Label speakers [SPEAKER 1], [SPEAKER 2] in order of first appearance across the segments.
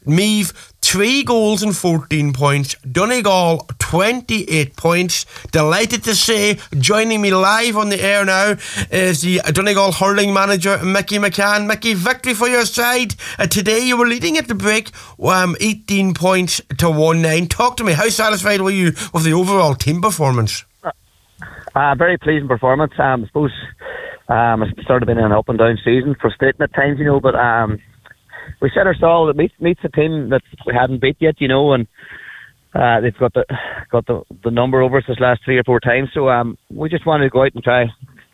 [SPEAKER 1] Meath 3 goals and 14 points. Donegal 28 points. Delighted to say, joining me live on the air now is the Donegal hurling manager Mickey McCann. Mickey, victory for your side. Today you were leading at the break 18 points to 1-9. Talk to me, how satisfied were you with the overall team performance?
[SPEAKER 2] Very pleasing performance. I suppose it's sort of been an up and down season, frustrating at times, but we set ourselves, it meets a team that we hadn't beat yet, and they've got the number over us this last 3 or 4 times. So we just wanted to go out and try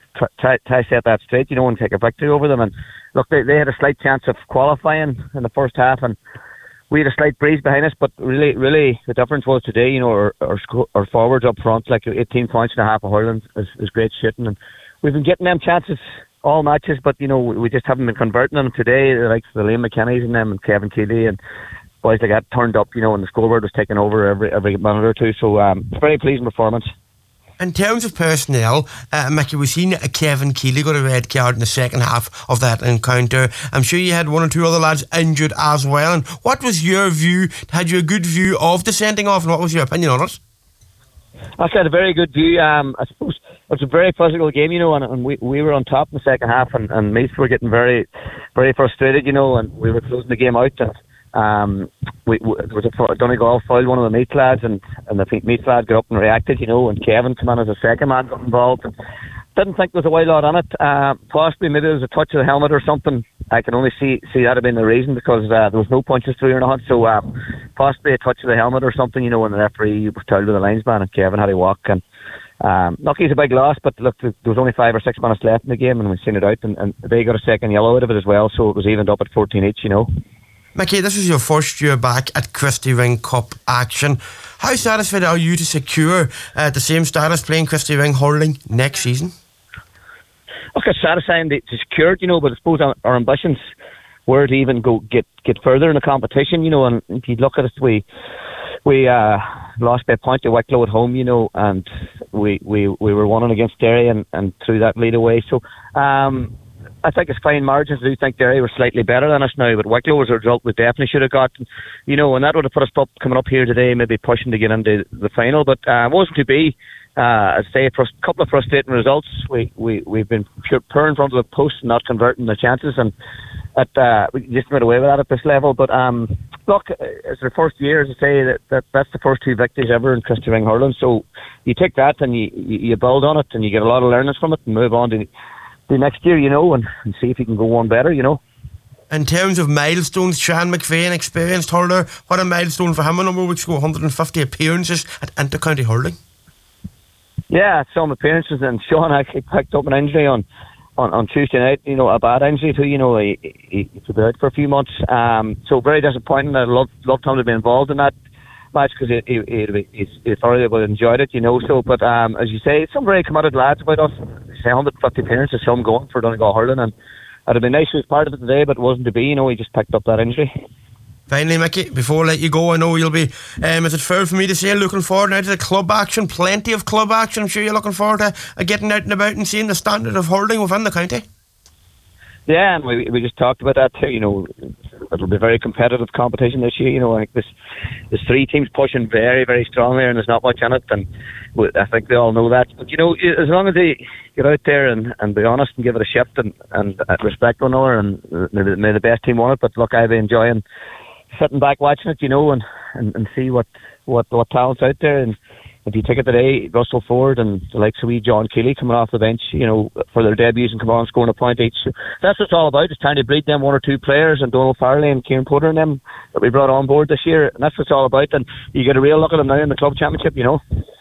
[SPEAKER 2] set that straight, and take a victory over them. And look, they had a slight chance of qualifying in the first half, and we had a slight breeze behind us. But really, the difference was today, our forwards up front, like 18 points and a half of hurling is great shooting, and we've been getting them chances all matches, but we just haven't been converting them today. Like the Liam McKenna's and them and Kevin Keeley and boys like that turned up, and the scoreboard was taken over every minute or two. So very pleasing performance.
[SPEAKER 1] In terms of personnel, Mickey, we've seen Kevin Keeley got a red card in the second half of that encounter. I'm sure you had 1 or 2 other lads injured as well. And what was your view? Had you a good view of the sending off, and what was your opinion on it?
[SPEAKER 2] I had a very good view. I suppose it was a very physical game, and we were on top in the second half, and Meath were getting very, very frustrated, and we were closing the game out. And there was a Donegal fouled one of the Meath lads, and the Meath lad got up and reacted, and Kevin came in as a second man, got involved. And didn't think there was a wild lot on it. Possibly maybe there was a touch of the helmet or something. I can only see that have been the reason, because there was no punches through or nothing. So possibly a touch of the helmet or something, and the referee was told to the linesman, and Kevin had to walk. And look, he's a big loss, but look, there was only 5 or 6 minutes left in the game, and we seen it out, and they got a second yellow out of it as well, so it was evened up at 14 each,
[SPEAKER 1] Mickey, this was your first year back at Christy Ring Cup action. How satisfied are you to secure the same status playing Christy Ring hurling next season?
[SPEAKER 2] Look, it's satisfying to secure it, but I suppose our ambitions were to even get further in the competition, and if you look at it, we lost by a point to Wicklow at home, and we were 1-0 against Derry and threw that lead away. So I think it's fine margins. I do think Derry were slightly better than us now, but Wicklow was a result we definitely should have got, and that would have put us up coming up here today, maybe pushing to get into the final, but it wasn't to be. I'd say a couple of frustrating results. We've been poor in front of the post and not converting the chances, and we just got away with that at this level. But look, it's our first year, as I say, that's the first 2 victories ever in Christy Ring hurling. So you take that and you build on it, and you get a lot of learnings from it, and move on to the next year, and see if you can go one better,
[SPEAKER 1] In terms of milestones, Sean McVeigh, an experienced hurler, what a milestone for him a number of weeks ago, 150 appearances at inter-county hurling.
[SPEAKER 2] Yeah, some appearances, and Sean actually picked up an injury on Tuesday night, a bad injury too, he's been out for a few months, so very disappointing. I'd loved him to be involved in that match, because he thoroughly would have enjoyed it, so, but as you say, some very committed lads about us. 150 appearances, some going for Donegal hurling, and it'd have been nice to be part of it today, but it wasn't to be, he just picked up that injury.
[SPEAKER 1] Finally, Mickey, before I let you go, I know you'll be, is it fair for me to say, looking forward now to the club action, plenty of club action? I'm sure you're looking forward to getting out and about and seeing the standard of hurling within the county.
[SPEAKER 2] Yeah, and we just talked about that too. It'll be a very competitive competition this year. I think there's 3 teams pushing very, very strongly, and there's not much in it, and I think they all know that. But as long as they get out there and be honest and give it a shift and respect one another, and may the best team win it. But look, I've been enjoying sitting back watching it, and see what talent's out there. And if you take it today, Russell Ford and the likes of John Keeley coming off the bench, for their debuts and come on scoring a point each. So that's what it's all about, is trying to breed them 1 or 2 players, and Donald Farley and Kieran Porter and them that we brought on board this year. And that's what it's all about. And you get a real look at them now in the club championship,